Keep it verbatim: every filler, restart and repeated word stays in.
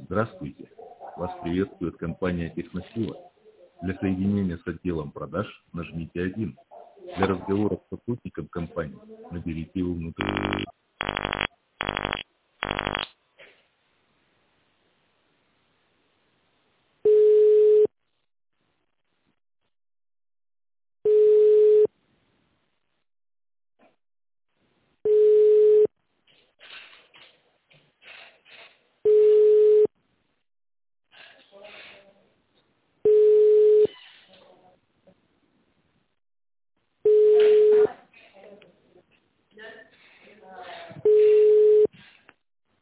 Здравствуйте! Вас приветствует компания «Техносила». Для соединения с отделом продаж нажмите один. Для разговора с сотрудником компании наберите его внутрь.